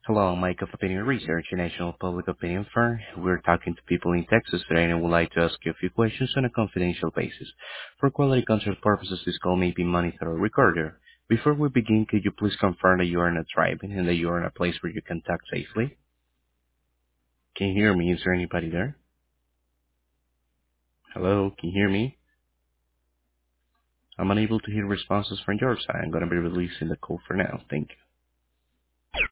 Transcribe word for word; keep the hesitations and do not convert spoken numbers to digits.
Hello, Mike of Opinion Research, a national public opinion firm. We're talking to people in Texas today and would like to ask you a few questions on a confidential basis. For quality control purposes, this call may be monitored or recorded. Before we begin, could you please confirm that you are in a tribe and that you are in a place where you can talk safely? Can you hear me? Is there anybody there? Hello, can you hear me? I'm unable to hear responses from your side. I'm going to be releasing the call for now. Thank you.